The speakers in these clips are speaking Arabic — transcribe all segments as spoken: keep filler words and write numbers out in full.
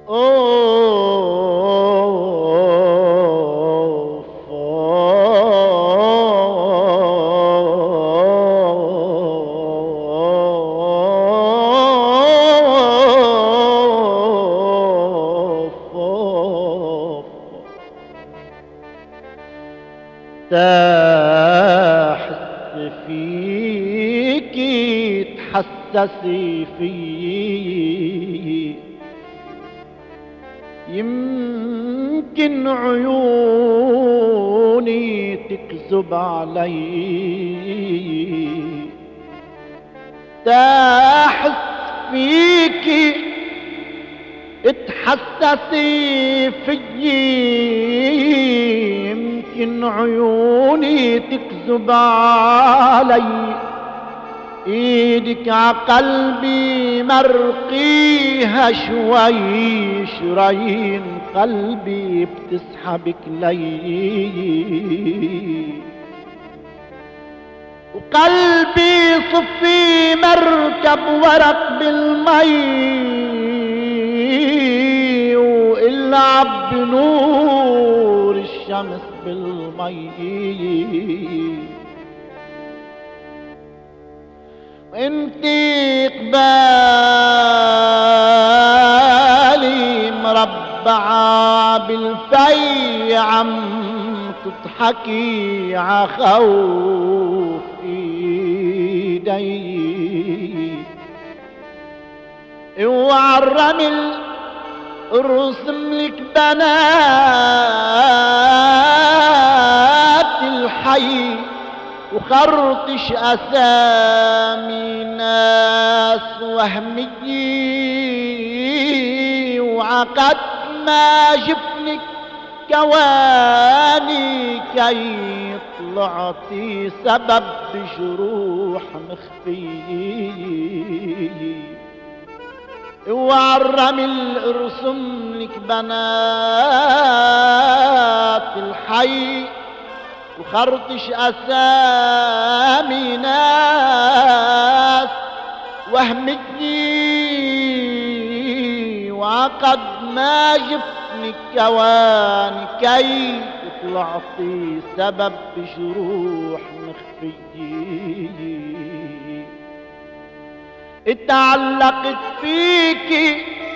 أوف تحس فيكي تحسسي فيي، يمكن عيوني تكذب علي، تحس فيكي تحسسي فيي، يمكن عيوني تكذب علي، ايدك عقلبي مرقيها شوي، شرايين قلبي بتسحبك لي، وقلبي صفي مركب ورق بالمي، والعب بنور الشمس بالمي، وانتي قبالي مربعة بالفي عم تضحكي عخوف ايدي، وعالرمل ارسم لك بنات الحي، وخرطش اسامي ناس وهمية، وعقد ما جفنك كواني كي طلعتي سبب جروح مخفية، وعالرمل ارسم لك بنات الحي، وخرطش اسامي ناس وهمتني، وعقد ما جفني كواني كي طلعتي سبب بجروح مخفية، اتعلقت فيكي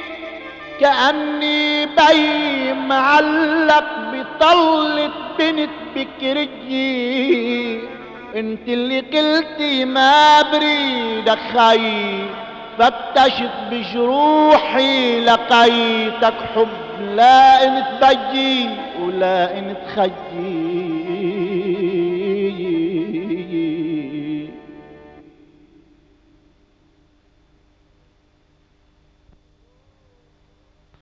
كأني بي معلق بطلة بنت بكرية، انت اللي قلتي ما بريد اخي، فتشت بجروحي لقيتك حب لا انت بجي ولا انت خجي.